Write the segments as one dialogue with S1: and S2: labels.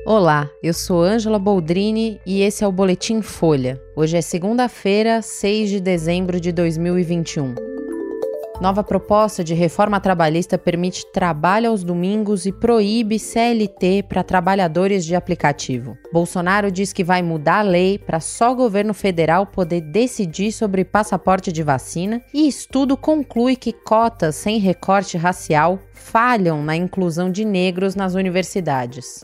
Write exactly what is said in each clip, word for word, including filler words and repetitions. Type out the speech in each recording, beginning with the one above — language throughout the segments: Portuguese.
S1: Olá, eu sou Ângela Boldrini e esse é o Boletim Folha. Hoje é segunda-feira, seis de dezembro de dois mil e vinte e um. Nova proposta de reforma trabalhista permite trabalho aos domingos e proíbe C L T para trabalhadores de aplicativo. Bolsonaro diz que vai mudar a lei para só o governo federal poder decidir sobre passaporte de vacina e estudo conclui que cotas sem recorte racial falham na inclusão de negros nas universidades.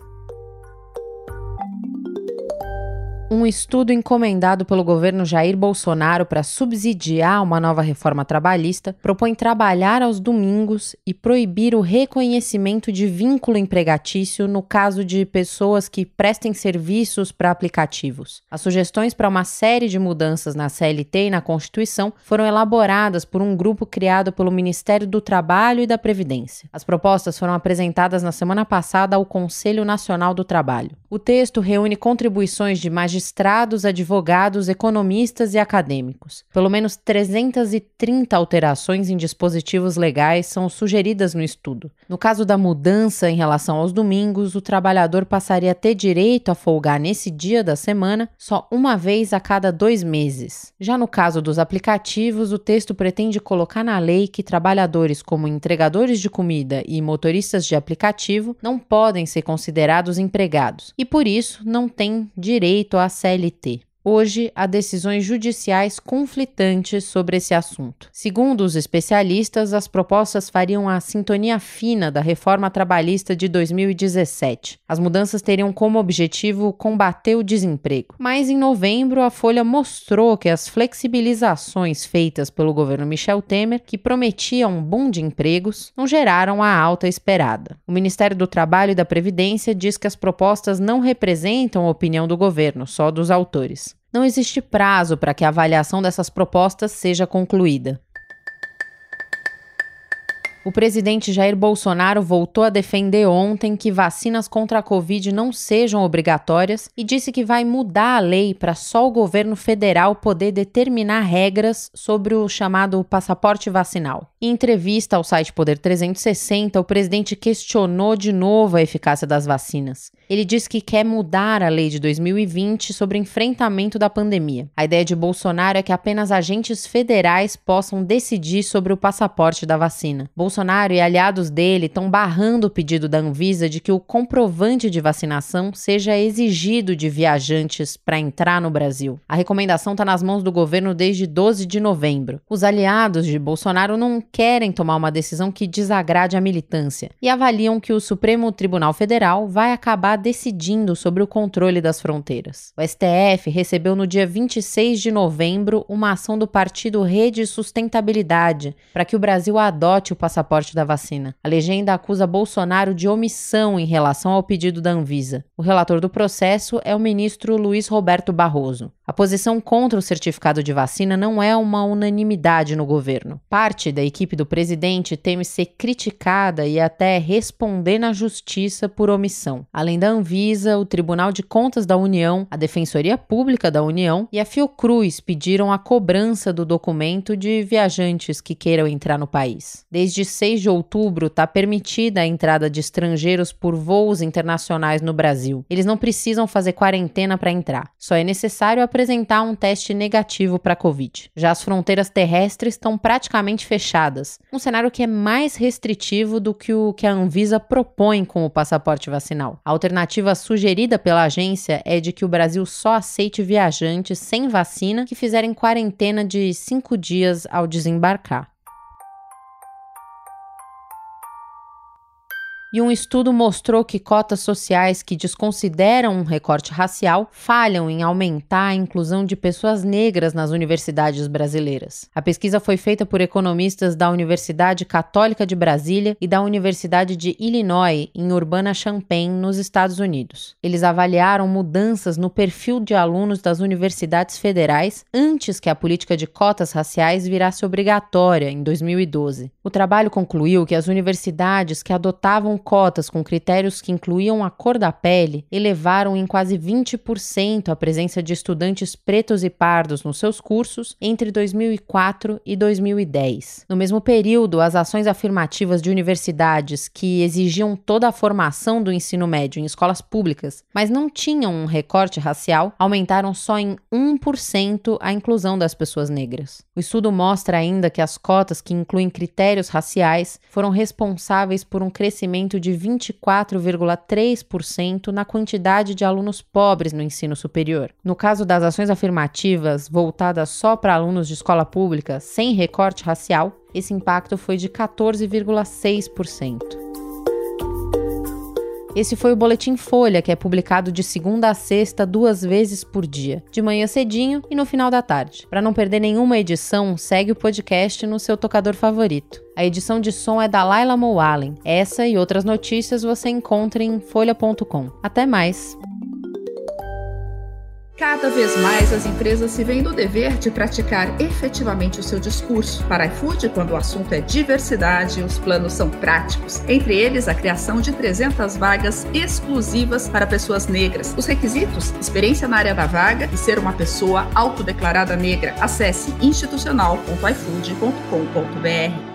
S1: Um estudo encomendado pelo governo Jair Bolsonaro para subsidiar uma nova reforma trabalhista propõe trabalhar aos domingos e proibir o reconhecimento de vínculo empregatício no caso de pessoas que prestem serviços para aplicativos. As sugestões para uma série de mudanças na C L T e na Constituição foram elaboradas por um grupo criado pelo Ministério do Trabalho e da Previdência. As propostas foram apresentadas na semana passada ao Conselho Nacional do Trabalho. O texto reúne contribuições de magistrados, advogados, economistas e acadêmicos. Pelo menos trezentas e trinta alterações em dispositivos legais são sugeridas no estudo. No caso da mudança em relação aos domingos, o trabalhador passaria a ter direito a folgar nesse dia da semana só uma vez a cada dois meses. Já no caso dos aplicativos, o texto pretende colocar na lei que trabalhadores como entregadores de comida e motoristas de aplicativo não podem ser considerados empregados e, por isso, não têm direito à C L T. Hoje, há decisões judiciais conflitantes sobre esse assunto. Segundo os especialistas, as propostas fariam a sintonia fina da reforma trabalhista de dois mil e dezessete. As mudanças teriam como objetivo combater o desemprego. Mas, em novembro, a Folha mostrou que as flexibilizações feitas pelo governo Michel Temer, que prometiam um boom de empregos, não geraram a alta esperada. O Ministério do Trabalho e da Previdência diz que as propostas não representam a opinião do governo, só dos autores. Não existe prazo para que a avaliação dessas propostas seja concluída. O presidente Jair Bolsonaro voltou a defender ontem que vacinas contra a Covid não sejam obrigatórias e disse que vai mudar a lei para só o governo federal poder determinar regras sobre o chamado passaporte vacinal. Em entrevista ao site Poder trezentos e sessenta, o presidente questionou de novo a eficácia das vacinas. Ele disse que quer mudar a lei de dois mil e vinte sobre enfrentamento da pandemia. A ideia de Bolsonaro é que apenas agentes federais possam decidir sobre o passaporte da vacina. Bolsonaro e aliados dele estão barrando o pedido da Anvisa de que o comprovante de vacinação seja exigido de viajantes para entrar no Brasil. A recomendação está nas mãos do governo desde doze de novembro. Os aliados de Bolsonaro não querem tomar uma decisão que desagrade a militância e avaliam que o Supremo Tribunal Federal vai acabar decidindo sobre o controle das fronteiras. O S T F recebeu no dia vinte e seis de novembro uma ação do partido Rede Sustentabilidade para que o Brasil adote o passaporte da vacina. A legenda acusa Bolsonaro de omissão em relação ao pedido da Anvisa. O relator do processo é o ministro Luiz Roberto Barroso. A posição contra o certificado de vacina não é uma unanimidade no governo. Parte da equipe do presidente teme ser criticada e até responder na justiça por omissão. Além da Anvisa, o Tribunal de Contas da União, a Defensoria Pública da União e a Fiocruz pediram a cobrança do documento de viajantes que queiram entrar no país. Desde seis de outubro, está permitida a entrada de estrangeiros por voos internacionais no Brasil. Eles não precisam fazer quarentena para entrar. Só é necessário apresentar um teste negativo para a Covid. Já as fronteiras terrestres estão praticamente fechadas, um cenário que é mais restritivo do que o que a Anvisa propõe com o passaporte vacinal. A alternativa sugerida pela agência é de que o Brasil só aceite viajantes sem vacina que fizerem quarentena de cinco dias ao desembarcar. E um estudo mostrou que cotas sociais que desconsideram um recorte racial falham em aumentar a inclusão de pessoas negras nas universidades brasileiras. A pesquisa foi feita por economistas da Universidade Católica de Brasília e da Universidade de Illinois, em Urbana-Champaign, nos Estados Unidos. Eles avaliaram mudanças no perfil de alunos das universidades federais antes que a política de cotas raciais virasse obrigatória, em dois mil e doze. O trabalho concluiu que as universidades que adotavam cotas com critérios que incluíam a cor da pele elevaram em quase vinte por cento a presença de estudantes pretos e pardos nos seus cursos entre dois mil e quatro e dois mil e dez. No mesmo período, as ações afirmativas de universidades que exigiam toda a formação do ensino médio em escolas públicas, mas não tinham um recorte racial, aumentaram só em um por cento a inclusão das pessoas negras. O estudo mostra ainda que as cotas que incluem critérios raciais foram responsáveis por um crescimento de vinte e quatro vírgula três por cento na quantidade de alunos pobres no ensino superior. No caso das ações afirmativas voltadas só para alunos de escola pública sem recorte racial, esse impacto foi de quatorze vírgula seis por cento. Esse foi o Boletim Folha, que é publicado de segunda a sexta, duas vezes por dia, de manhã cedinho e no final da tarde. Para não perder nenhuma edição, segue o podcast no seu tocador favorito. A edição de som é da Laila Moalen. Essa e outras notícias você encontra em folha ponto com. Até mais!
S2: Cada vez mais as empresas se veem no dever de praticar efetivamente o seu discurso. Para a iFood, quando o assunto é diversidade, os planos são práticos. Entre eles, a criação de trezentas vagas exclusivas para pessoas negras. Os requisitos: experiência na área da vaga e ser uma pessoa autodeclarada negra. Acesse institucional ponto i food ponto com ponto b r.